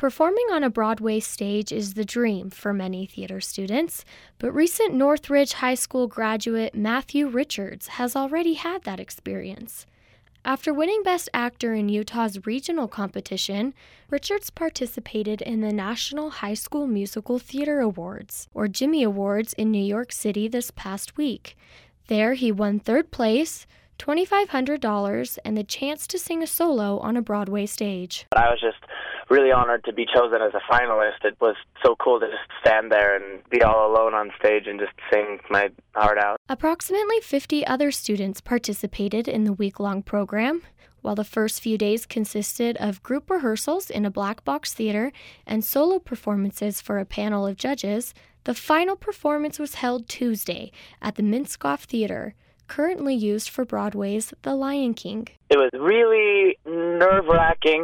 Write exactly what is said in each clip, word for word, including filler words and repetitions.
Performing on a Broadway stage is the dream for many theater students, but recent Northridge High School graduate Matthew Richards has already had that experience. After winning Best Actor in Utah's regional competition, Richards participated in the National High School Musical Theater Awards, or Jimmy Awards, in New York City this past week. There, he won third place, two thousand five hundred dollars, and the chance to sing a solo on a Broadway stage. I was just really honored to be chosen as a finalist. It was so cool to just stand there and be all alone on stage and just sing my heart out. Approximately fifty other students participated in the week-long program. While the first few days consisted of group rehearsals in a black box theater and solo performances for a panel of judges, the final performance was held Tuesday at the Minskoff Theater, currently used for Broadway's The Lion King. It was really nerve-wracking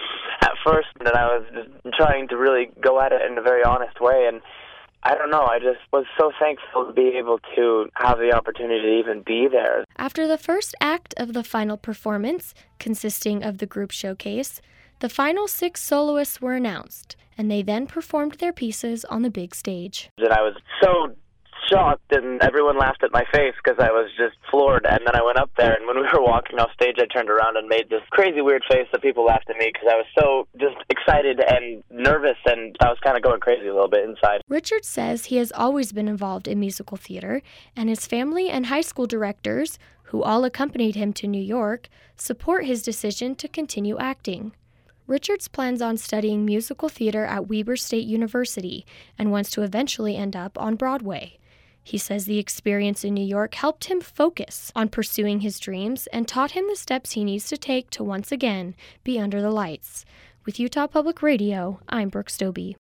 at first, and I was just trying to really go at it in a very honest way, and I don't know, I just was so thankful to be able to have the opportunity to even be there. After the first act of the final performance, consisting of the group showcase, the final six soloists were announced, and they then performed their pieces on the big stage. And I was so shocked, and everyone laughed at my face because I was just floored. And then I went up there, and when we were walking off stage, I turned around and made this crazy weird face that people laughed at me because I was so just excited and nervous, and I was kind of going crazy a little bit inside. Richard says he has always been involved in musical theater, and his family and high school directors, who all accompanied him to New York, support his decision to continue acting. Richards plans on studying musical theater at Weber State University and wants to eventually end up on Broadway. He says the experience in New York helped him focus on pursuing his dreams and taught him the steps he needs to take to once again be under the lights. With Utah Public Radio, I'm Brooke Stobie.